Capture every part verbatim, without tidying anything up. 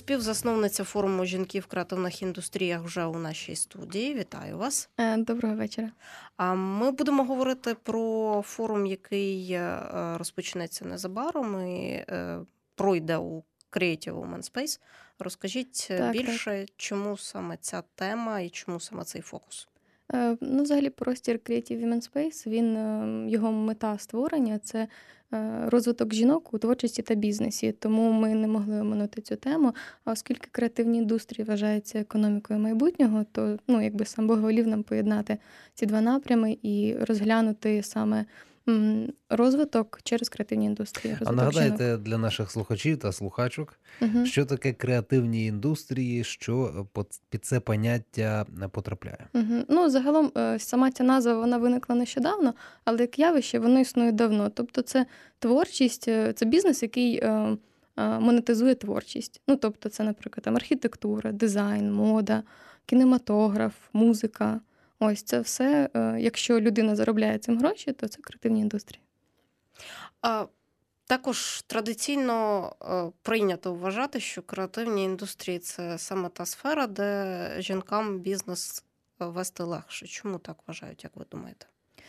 співзасновниця форуму «Жінки в креативних індустріях» вже у нашій студії. Вітаю вас. Доброго вечора. Ми будемо говорити про форум, який розпочнеться незабаром і пройде у Creative Women Space. Розкажіть так, більше, так. чому саме ця тема і чому саме цей фокус? Ну, взагалі, простір Creative Women Space, він, його мета створення – це розвиток жінок у творчості та бізнесі. Тому ми не могли оминути цю тему. А оскільки креативні індустрії вважаються економікою майбутнього, то, ну, якби сам Бог волів нам поєднати ці два напрями і розглянути саме розвиток через креативні індустрії. А нагадайте жінок. Для наших слухачів та слухачок, угу. що таке креативні індустрії, що під це поняття потрапляє? Угу. Ну, загалом, сама ця назва, вона виникла нещодавно, але як явище, воно існує давно. Тобто це творчість, це бізнес, який монетизує творчість. Ну, тобто це, наприклад, там архітектура, дизайн, мода, кінематограф, музика. Ось це все, якщо людина заробляє цим гроші, то це креативні індустрії. А, також традиційно прийнято вважати, що креативні індустрії – це саме та сфера, де жінкам бізнес вести легше. Чому так вважають, як ви думаєте?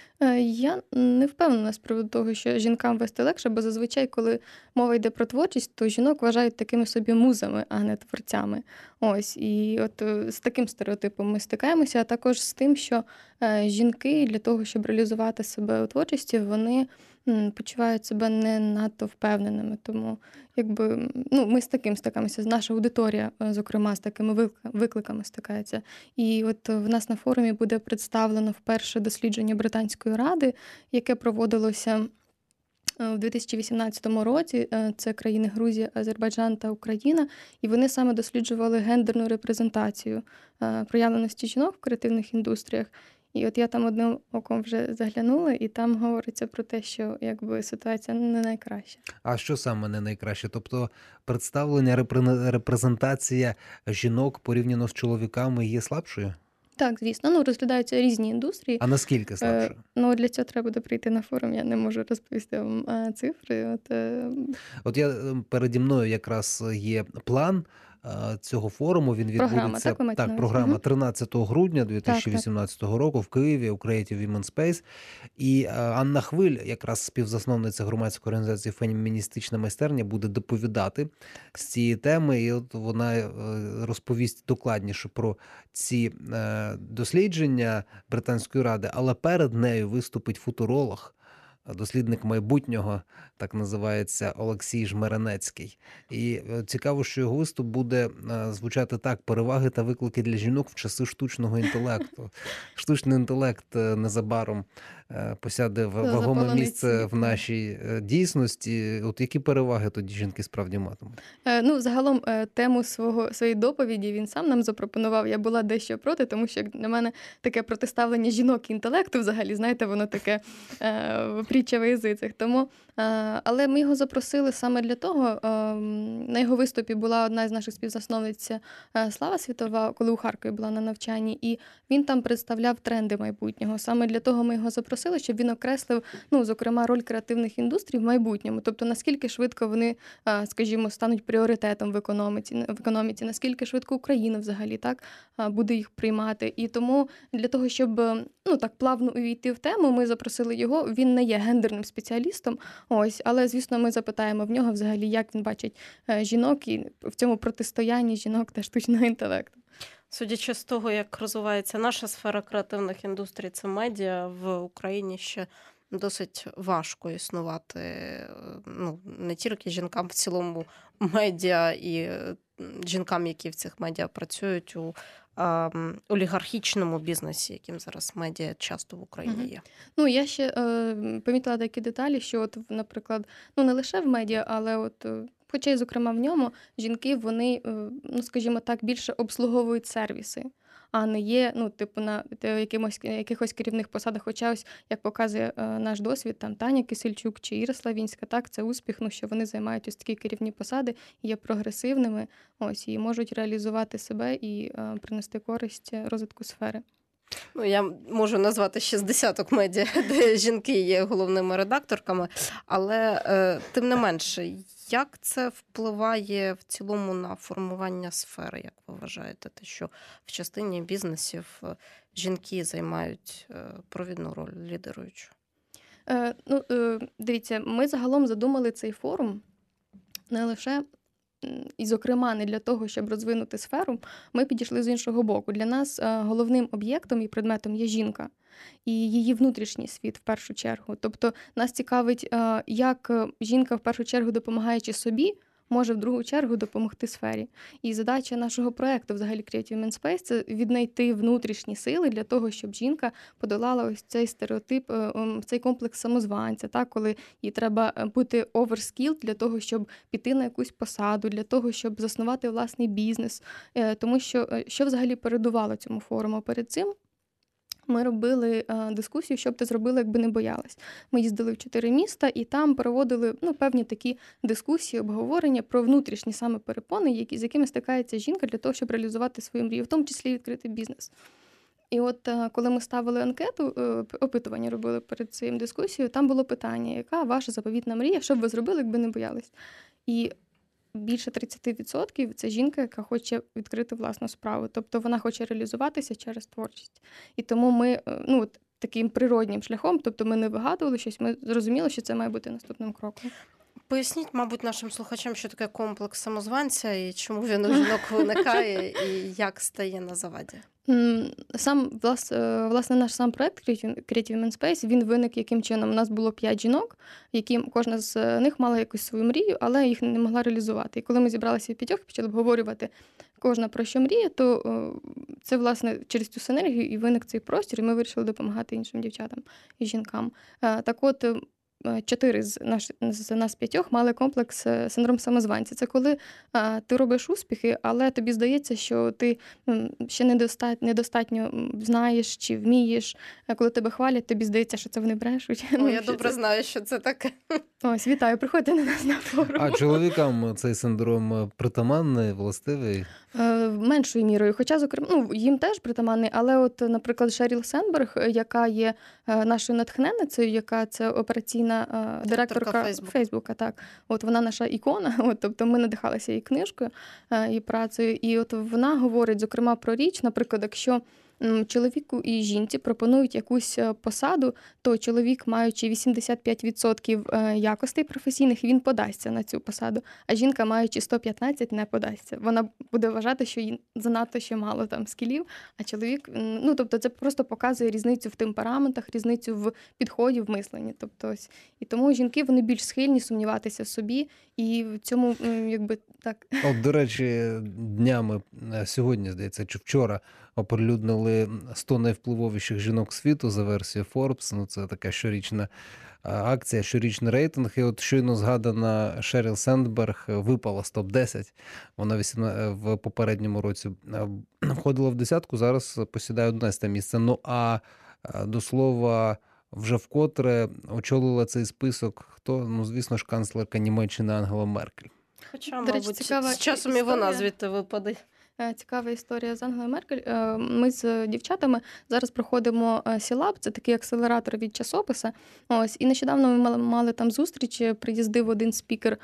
Я не впевнена з приводу того, що жінкам вести легше, бо зазвичай, коли мова йде про творчість, то жінок вважають такими собі музами, а не творцями. Ось, і от з таким стереотипом ми стикаємося, а також з тим, що жінки для того, щоб реалізувати себе у творчості, вони почувають себе не надто впевненими. Тому якби, ну, ми з таким стикаємося, наша аудиторія, зокрема, з такими викликами стикається. І от в нас на форумі буде представлено вперше дослідження Британської ради, яке проводилося у дві тисячі вісімнадцятому році. Це країни Грузія, Азербайджан та Україна. І вони саме досліджували гендерну репрезентацію проявленості жінок в креативних індустріях. І от я там одним оком вже заглянула, і там говориться про те, що якби ситуація не найкраща. А що саме не найкраще? Тобто представлення, репрезентація жінок порівняно з чоловіками є слабшою? Так, звісно. Ну, розглядаються різні індустрії. А наскільки слабше? Е, ну, для цього треба буде прийти на форум, я не можу розповісти вам а, цифри. От, е... от я, переді мною якраз є план цього форуму. Він відбудеться, програма, так, так, програма тринадцятого грудня дві тисячі вісімнадцятого року в Києві у Creative Women Space. І Анна Хвиль, якраз співзасновниця громадської організації «Феміністична майстерня», буде доповідати з цієї теми. І от вона розповість докладніше про ці дослідження Британської ради, але перед нею виступить футуролог, дослідник майбутнього, так називається, Олексій Жмеренецький. І цікаво, що його виступ буде звучати так: переваги та виклики для жінок в часи штучного інтелекту. Штучний інтелект незабаром посяде вагоме місце в нашій дійсності. От які переваги тоді жінки справді матимуть? Ну, загалом тему свого, своєї доповіді він сам нам запропонував. Я була дещо проти, тому що для мене таке протиставлення жінок і інтелекту взагалі, знаєте, воно таке притча в язицях. Тому, але ми його запросили саме для того. На його виступі була одна з наших співзасновниць Слава Світова, коли у Харкові була на навчанні, і він там представляв тренди майбутнього. Саме для того ми його запросили, щоб він окреслив, ну, зокрема, роль креативних індустрій в майбутньому. Тобто, наскільки швидко вони, скажімо, стануть пріоритетом в економіці, в економіці, наскільки швидко Україна взагалі так буде їх приймати. І тому для того, щоб, ну, так плавно увійти в тему, ми запросили його. Він не є гендерним спеціалістом, ось, але, звісно, ми запитаємо в нього взагалі, як він бачить жінок і в цьому протистоянні жінок та штучного інтелекту. Судячи з того, як розвивається наша сфера креативних індустрій, це медіа, в Україні ще досить важко існувати, ну, не тільки жінкам, в цілому медіа і жінкам, які в цих медіа працюють у а, олігархічному бізнесі, яким зараз медіа часто в Україні є. Ну, я ще е, помітила такі деталі, що, от, наприклад, ну, не лише в медіа, але от хоча й, зокрема, в ньому жінки, вони, ну, скажімо так, більше обслуговують сервіси, а не є, ну, типу, на якимось, якихось керівних посадах. Хоча ось, як показує наш досвід, там Таня Кисельчук чи Іра Славінська, так, це успіх, ну, що вони займають ось такі керівні посади, є прогресивними, ось, і можуть реалізувати себе і а, принести користь розвитку сфери. Ну, я можу назвати ще з десяток медіа, де жінки є головними редакторками, але е, тим не менше, Як це впливає в цілому на формування сфери, як ви вважаєте, те, що в частині бізнесів жінки займають провідну роль, лідеруючу? Е, ну, е, дивіться, ми загалом задумали цей форум не лише і, зокрема, не для того, щоб розвинути сферу, ми підійшли з іншого боку. Для нас головним об'єктом і предметом є жінка і її внутрішній світ в першу чергу. Тобто нас цікавить, як жінка в першу чергу, допомагаючи собі, може в другу чергу допомогти сфері. І задача нашого проєкту, взагалі Creative Women Space, це віднайти внутрішні сили для того, щоб жінка подолала ось цей стереотип, цей комплекс самозванця, так, коли їй треба бути overskilled для того, щоб піти на якусь посаду, для того, щоб заснувати власний бізнес. Тому що, що взагалі передувало цьому форуму перед цим? Ми робили а, дискусію, що б ти зробила, якби не боялась. Ми їздили в чотири міста і там проводили ну, певні такі дискусії, обговорення про внутрішні саме перепони, які, з якими стикається жінка для того, щоб реалізувати свою мрію, в тому числі відкрити бізнес. І от а, коли ми ставили анкету, опитування робили перед цією дискусією, там було питання, яка ваша заповітна мрія, що б ви зробили, якби не боялись. І більше тридцять відсотків це жінка, яка хоче відкрити власну справу. Тобто вона хоче реалізуватися через творчість. І тому ми, ну, таким природнім шляхом, тобто ми не вигадували щось, ми зрозуміли, що це має бути наступним кроком. Поясніть, мабуть, нашим слухачам, що таке комплекс самозванця і чому він у жінок виникає і як стає на заваді. Сам, власне, наш сам проект Creative Women Space, він виник яким чином. У нас було п'ять жінок, які кожна з них мала якусь свою мрію, але їх не могла реалізувати. І коли ми зібралися в п'ятьох і почали обговорювати кожна про що мріє, то це, власне, через цю синергію і виник цей простір, і ми вирішили допомагати іншим дівчатам і жінкам. Так от, чотири з нас, з нас п'ятьох мали комплекс синдром самозванця. Це коли а, ти робиш успіхи, але тобі здається, що ти м, ще недостатньо, недостатньо знаєш чи вмієш. Коли тебе хвалять, тобі здається, що це вони брешуть. О, ну, я добре це... знаю, що це таке. Ось, вітаю, приходьте на нас на форум. А чоловікам цей синдром притаманний, властивий? Е, меншою мірою. Хоча, зокрема, ну, їм теж притаманний, але от, наприклад, Шеріл Сендберг, яка є нашою натхненницею, яка це операційна директорка Фейсбука, Фейсбука, так. От вона наша ікона, от, тобто ми надихалися її книжкою і працею, і от вона говорить, зокрема, про річ, наприклад, якщо чоловіку і жінці пропонують якусь посаду, то чоловік, маючи вісімдесят п'ять відсотків якостей професійних, він подасться на цю посаду, а жінка, маючи сто п'ятнадцять, не подасться. Вона буде вважати, що їй занадто ще мало там скілів, а чоловік, ну, тобто це просто показує різницю в темпераментах, різницю в підході, в мисленні. Тобто ось. І тому жінки, вони більш схильні сумніватися в собі, і в цьому, якби, так. От, до речі, днями, сьогодні, здається, чи вчора, оприлюднили сто найвпливовіших жінок світу за версією Forbes. Ну, це така щорічна акція, щорічний рейтинг. І от щойно згадана Шеріл Сендберг випала з топ десять. Вона в попередньому році входила в десятку, зараз посідає одинадцяте місце. Ну, а до слова, вже вкотре очолила цей список хто? Ну, звісно ж, канцлерка Німеччини Ангела Меркель. Хоча, до мабуть, речі, з часом історія. І вона звідти випаде. Цікава історія з Ангелою Меркель. Ми з дівчатами зараз проходимо Сілаб, це такий акселератор від часописа. Ось, і нещодавно ми мали, мали там зустріч, приїздив один спікер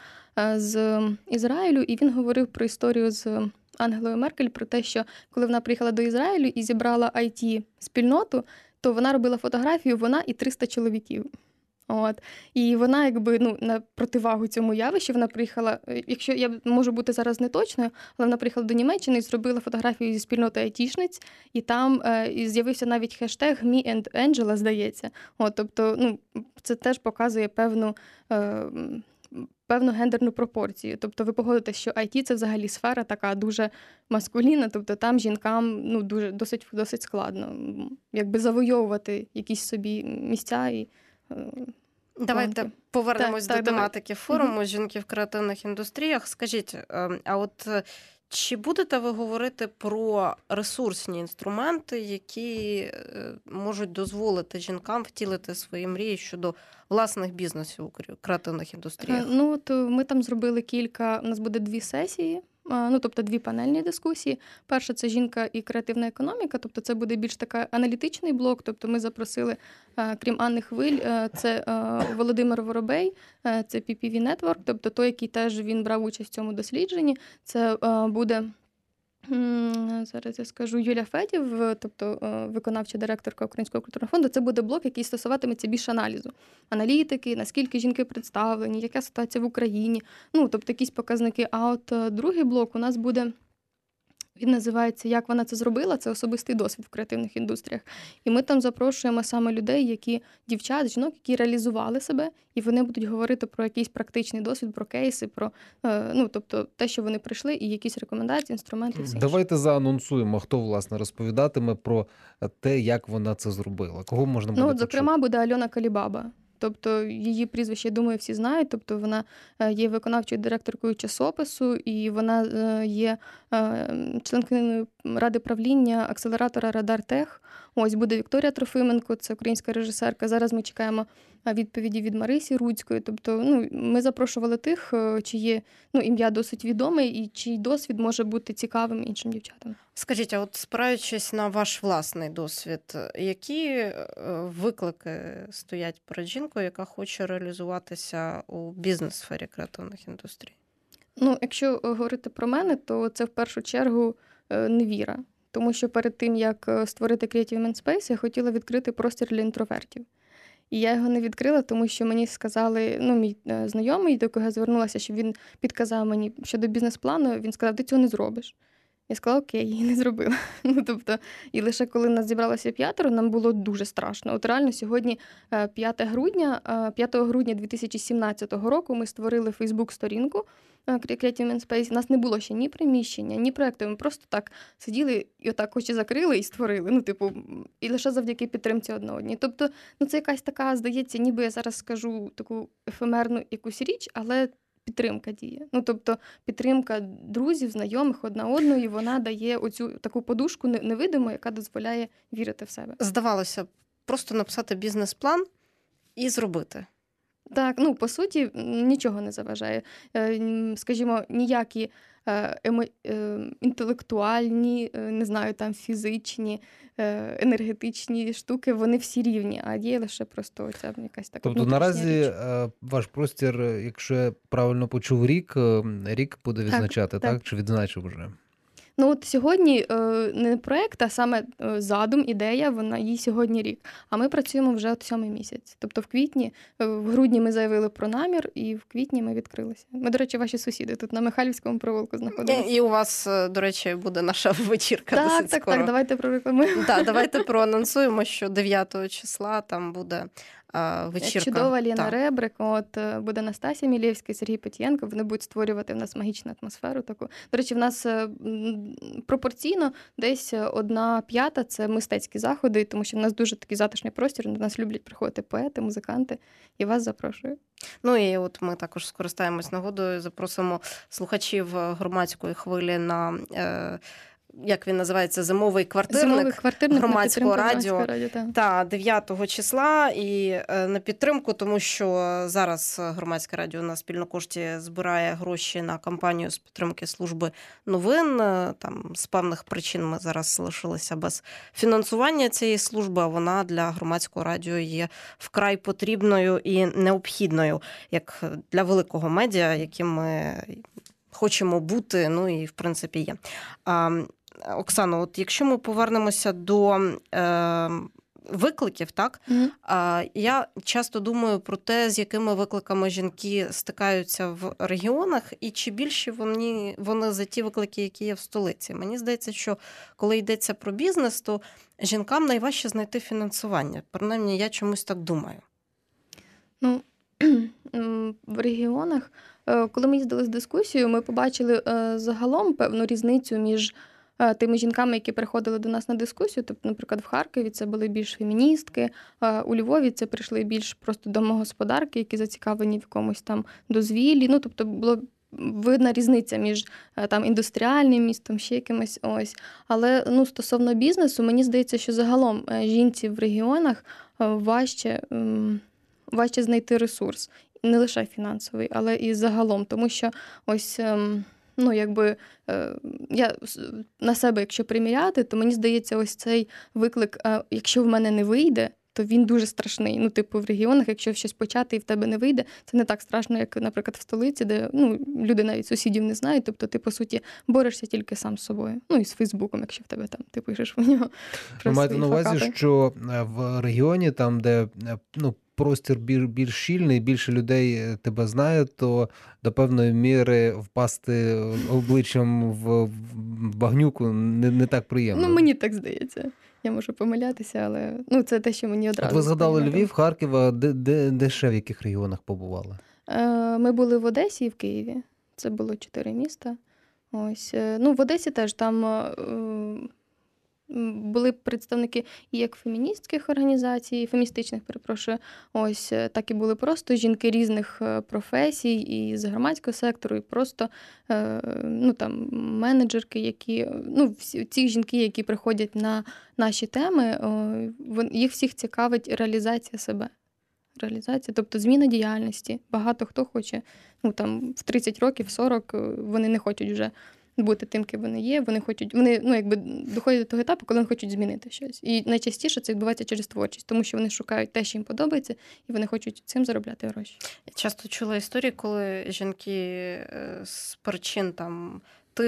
з Ізраїлю, і він говорив про історію з Ангелою Меркель, про те, що коли вона приїхала до Ізраїлю і зібрала ай ті-спільноту, то вона робила фотографію, вона і триста чоловіків. От. І вона, якби, ну, на противагу цьому явищу, вона приїхала, якщо я можу бути зараз не точною, але вона приїхала до Німеччини і зробила фотографію зі спільноти айтішниць, і там е, і з'явився навіть хештег «Me and Angela», здається. От, тобто, ну, це теж показує певну, е, певну гендерну пропорцію. Тобто ви погодитесь, що ай ті – це взагалі сфера така дуже маскулінна, тобто там жінкам, ну, дуже, досить, досить складно якби завойовувати якісь собі місця і Давайте Банки. повернемось так, до так, тематики форуму «Жінки в креативних індустріях». Скажіть, а от чи будете ви говорити про ресурсні інструменти, які можуть дозволити жінкам втілити свої мрії щодо власних бізнесів у креативних індустріях? Ну, от ми там зробили кілька, у нас буде дві сесії ну, тобто дві панельні дискусії. Перша – це жінка і креативна економіка, тобто це буде більш така аналітичний блок, тобто ми запросили, крім Анни Хвиль, це Володимир Воробей, це пі пі ві Network, тобто той, який теж він брав участь в цьому дослідженні. Це буде... Зараз я скажу, Юля Федів, тобто виконавча директорка Українського культурного фонду, це буде блок, який стосуватиметься більш аналізу. Аналітики, наскільки жінки представлені, яка ситуація в Україні, ну, тобто якісь показники. А от другий блок у нас буде, він називається «Як вона це зробила?», це особистий досвід в креативних індустріях. І ми там запрошуємо саме людей, які, дівчат, жінок, які реалізували себе, і вони будуть говорити про якийсь практичний досвід, про кейси, про, ну, тобто те, що вони прийшли, і якісь рекомендації, інструменти. Все Давайте заанонсуємо, хто, власне, розповідатиме про те, як вона це зробила. Кого можна буде Ну, почути? зокрема, буде Альона Калібаба. Тобто її прізвище, я думаю, всі знають. Тобто вона є виконавчою директоркою часопису, і вона є членкиною ради правління акселератора Радар Тех. Ось буде Вікторія Трофименко, це українська режисерка. Зараз ми чекаємо відповіді від Марисі Руцької. Тобто, ну, ми запрошували тих, чиє, ну, ім'я досить відоме і чий досвід може бути цікавим іншим дівчатам. Скажіть, а от спираючись на ваш власний досвід, які виклики стоять перед жінкою, яка хоче реалізуватися у бізнес-сфері креативних індустрій? Ну, якщо говорити про мене, то це в першу чергу невіра. Тому що перед тим, як створити Creative Women Space, я хотіла відкрити простір для інтровертів. І я його не відкрила, тому що мені сказали, ну, мій знайомий, до якого я звернулася, що він підказав мені щодо бізнес-плану, він сказав, ти цього не зробиш. Я сказала, окей, і не зробила. Ну, тобто, і лише коли нас зібралося п'ятеро, нам було дуже страшно. От реально сьогодні п'ятого грудня, п'ятого грудня дві тисячі сімнадцятого року ми створили Фейсбук-сторінку Creative Women Space. У нас не було ще ні приміщення, ні проєкту. Ми просто так сиділи і отак очі закрили і створили. Ну, типу, і лише завдяки підтримці одна одній. Тобто, ну, це якась така, здається, ніби я зараз скажу таку ефемерну якусь річ, але підтримка діє. Ну, тобто, підтримка друзів, знайомих одна одної, вона дає оцю таку подушку невидиму, яка дозволяє вірити в себе. Здавалося, просто написати бізнес-план і зробити. Так, ну, по суті, нічого не заважає. Скажімо, ніякі емо... інтелектуальні, не знаю, там, фізичні, енергетичні штуки, вони всі рівні, а є лише просто оця якась така Тобто наразі річ. Ваш простір, якщо я правильно почув, рік, рік буде відзначати, так? так? Чи відзначив вже? Ну, от сьогодні не проєкт, а саме задум, ідея, вона їй сьогодні рік. А ми працюємо вже от сьомий місяць. Тобто в квітні, в грудні ми заявили про намір, і в квітні ми відкрилися. Ми, до речі, ваші сусіди тут на Михайлівському провулку знаходимося. І у вас, до речі, буде наша вечірка так, досить так, скоро. Так, давайте прорекламуємо. Так, давайте проанонсуємо, що дев'ятого числа там буде вечірка. Чудова Ліна так. Ребрик, от буде Настасія Мілєвська, Сергій Петієнко, вони будуть створювати в нас магічну атмосферу таку. До речі, в нас пропорційно десь одна п'ята – це мистецькі заходи, тому що в нас дуже такий затишний простір, до нас люблять приходити поети, музиканти, і вас запрошую. Ну і от ми також скористаємось нагодою, запросимо слухачів громадської хвилі на е, як він називається, зимовий квартирник, зимовий квартирник громадського радіо, радіо та. та дев'ятого числа і на підтримку, тому що зараз громадське радіо на спільнокошті збирає гроші на кампанію з підтримки служби новин. Там з певних причин ми зараз лишилися без фінансування цієї служби, а вона для громадського радіо є вкрай потрібною і необхідною, як для великого медіа, яким ми хочемо бути, ну і в принципі є. Оксано, от якщо ми повернемося до е, викликів, так, mm-hmm. я часто думаю про те, з якими викликами жінки стикаються в регіонах, і чи більше вони, вони за ті виклики, які є в столиці. Мені здається, що коли йдеться про бізнес, то жінкам найважче знайти фінансування. Принаймні, я чомусь так думаю. Ну, в регіонах, коли ми їздили з дискусією, ми побачили загалом певну різницю між тими жінками, які приходили до нас на дискусію. Тобто, наприклад, в Харкові це були більш феміністки, у Львові це прийшли більш просто домогосподарки, які зацікавлені в якомусь там дозвіллі. Ну, тобто, було видна різниця між там індустріальним містом, ще якимось ось. Але, ну, стосовно бізнесу, мені здається, що загалом жінці в регіонах важче, важче знайти ресурс. Не лише фінансовий, але і загалом. Тому що ось... ну, якби, е, я на себе, якщо приміряти, то мені здається, ось цей виклик, е, якщо в мене не вийде, то він дуже страшний. Ну, типу, в регіонах, якщо щось почати і в тебе не вийде, це не так страшно, як, наприклад, в столиці, де, ну, люди навіть сусідів не знають, тобто ти, по суті, борешся тільки сам з собою. Ну, і з Фейсбуком, якщо в тебе там, ти пишеш в нього про Ви маєте свої на увазі, факапи. що в регіоні, там, де, ну, простір більш, більш щільний, більше людей тебе знає, то до певної міри впасти обличчям в в багнюку не, не так приємно. Ну, мені так здається. Я можу помилятися, але ну, це те, що мені одразу. От ви згадали сприйняли. Львів, Харків, а де, де, де ще в яких регіонах побували? Е, Ми були в Одесі і в Києві. Це було чотири міста. Ось. е, Ну, в Одесі теж там е, м, були представники і як феміністських організацій, феміністичних, перепрошую, ось, е, так і були просто жінки різних е, професій, і з громадського сектору, і просто е, ну, там, менеджерки, які, ну, всі ці жінки, які приходять на наші теми, о, вон- їх всіх цікавить реалізація себе. Реалізація, тобто зміна діяльності. Багато хто хоче, ну там в тридцять років, сорок, е, вони не хочуть вже бути тим, ким вони є. Вони хочуть, вони ну якби доходять до того етапу, коли вони хочуть змінити щось. І найчастіше це відбувається через творчість, тому що вони шукають те, що їм подобається, і вони хочуть цим заробляти гроші. Я часто чула історії, коли жінки е, з причин там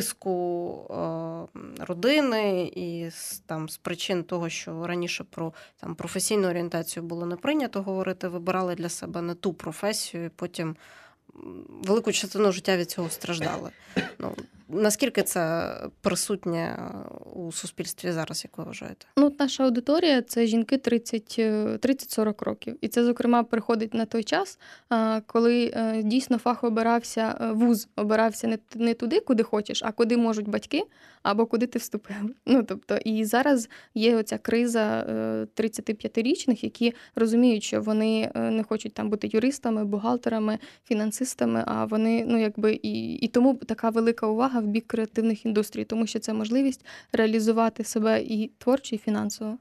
тиску е, родини і з, там, з причин того, що раніше про там, професійну орієнтацію було не прийнято говорити, вибирали для себе не ту професію, і потім м, велику частину життя від цього страждали. Ну, наскільки це присутнє у суспільстві зараз, як ви вважаєте? Ну, от наша аудиторія – це жінки тридцять е, тридцять-сорок років. І це, зокрема, приходить на той час, а, коли е, дійсно фах обирався, е, вуз обирався не, т- не туди, куди хочеш, а куди можуть батьки, або куди ти вступив. Ну, тобто, і зараз є оця криза е, тридцятип'ятирічних, які розуміють, що вони е, не хочуть там бути юристами, бухгалтерами, фінансистами, а вони, ну, якби, і, і тому така велика увага в бік креативних індустрій, тому що це можливість реалізувати себе і творчо, і фінансово.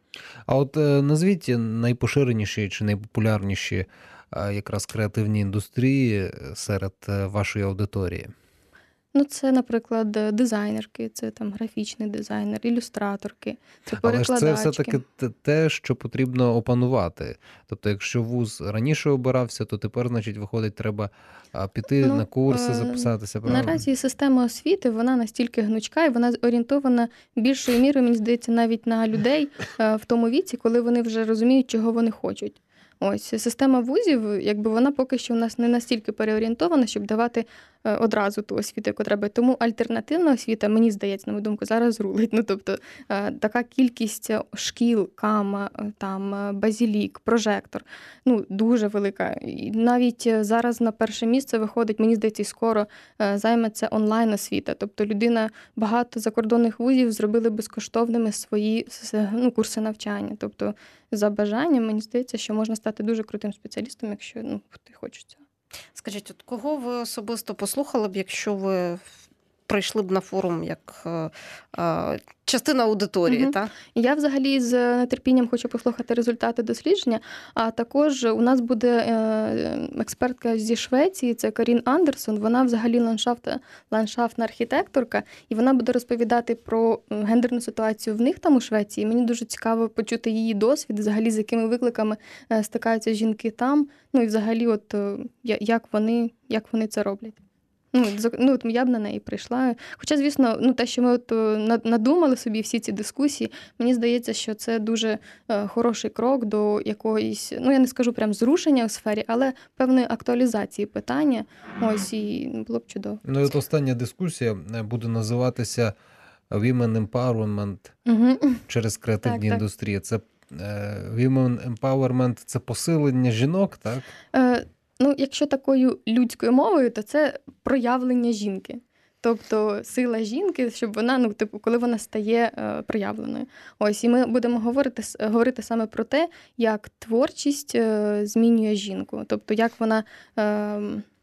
А от е, назвіть найпоширеніші чи найпопулярніші е, якраз креативні індустрії е, серед е, вашої аудиторії. Ну, це, наприклад, дизайнерки, це там графічний дизайнер, ілюстраторки, це Але ж це перекладачки. все-таки те- те, що потрібно опанувати. Тобто, якщо вуз раніше обирався, то тепер, значить, виходить, треба а, піти Ну, на курси, е, записатися, правильно? Наразі система освіти, вона настільки гнучка, і вона орієнтована більшою мірою, мені здається, навіть на людей е, в тому віці, коли вони вже розуміють, чого вони хочуть. Ось система вузів, якби вона поки що у нас не настільки переорієнтована, щоб давати е, одразу ту освіту, яку треба. Тому альтернативна освіта, мені здається, на мою думку, зараз рулить. Ну, тобто е, така кількість шкіл, Кама, е, там е, Базілік, Прожектор, ну дуже велика. І навіть е, зараз на перше місце виходить, мені здається, і скоро е, займеться онлайн-освіта. Тобто людина, багато закордонних вузів зробили безкоштовними свої с- ну, курси навчання. Тобто за бажанням, мені здається, що можна стати дуже крутим спеціалістом, якщо ну, ти хочеш цього. Скажіть, от кого ви особисто послухали б, якщо ви прийшли б на форум як е, е, частина аудиторії, Мгм. так? Я взагалі з нетерпінням хочу послухати результати дослідження, а також у нас буде е, експертка зі Швеції, це Карін Андерсон, вона взагалі ландшафт, ландшафтна архітекторка, і вона буде розповідати про гендерну ситуацію в них там у Швеції. Мені дуже цікаво почути її досвід, взагалі з якими викликами е, стикаються жінки там, ну і взагалі от е, я- як вони, як вони це роблять. Ну, зок- ну, от я б на неї прийшла. Хоча, звісно, ну, те, що ми от е, над- надумали собі всі ці дискусії, мені здається, що це дуже е, хороший крок до якоїсь, ну, я не скажу прям зрушення у сфері, але певної актуалізації питання. Ось, і було б чудово. Ну, і от остання дискусія е, буде називатися Women Empowerment Угу. через креативні Так, так. індустрії. Це е, Women Empowerment – це посилення жінок, так? Е, ну, якщо такою людською мовою, то це проявлення жінки. Тобто сила жінки, щоб вона, ну, типу, коли вона стає е, проявленою. Ось, і ми будемо говорити, с- говорити саме про те, як творчість е, змінює жінку. Тобто, як вона, е,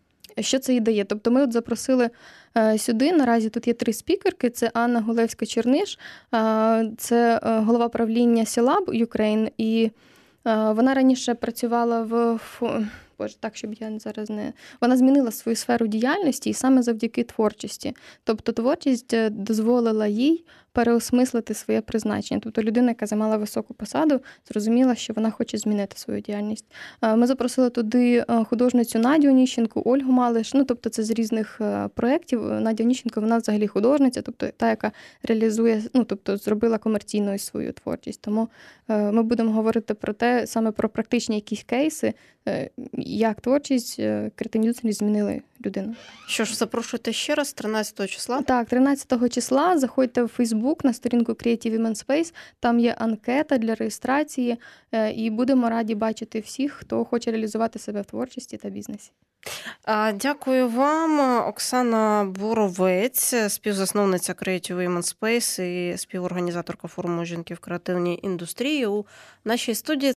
що це їй дає. Тобто, ми от запросили е, сюди, наразі тут є три спікерки, це Анна Гулевська-Черниш, е, це е, голова правління Сілаб Ukraine, і е, вона раніше працювала в фо- Боже, так, щоб я зараз не... Вона змінила свою сферу діяльності і саме завдяки творчості. Тобто творчість дозволила їй переосмислити своє призначення. Тобто людина, яка займала високу посаду, зрозуміла, що вона хоче змінити свою діяльність. Ми запросили туди художницю Надю Оніщенко, Ольгу Малиш. Ну, тобто це з різних проєктів. Надя Оніщенко, вона взагалі художниця, тобто та, яка реалізує, ну, тобто зробила комерційною свою творчість. Тому ми будемо говорити про те, саме про практичні якісь кейси, як творчість, креативні індустрії змінили людину. Що ж, запрошуйте ще раз, тринадцятого числа? Так, тринадцятого числа заходьте в Фейсбук на сторінку Creative Women Space, там є анкета для реєстрації, і будемо раді бачити всіх, хто хоче реалізувати себе в творчості та бізнесі. Дякую вам. Оксана Боровець, співзасновниця Creative Women Space і співорганізаторка форуму «Жінки в креативній індустрії» у нашій студії.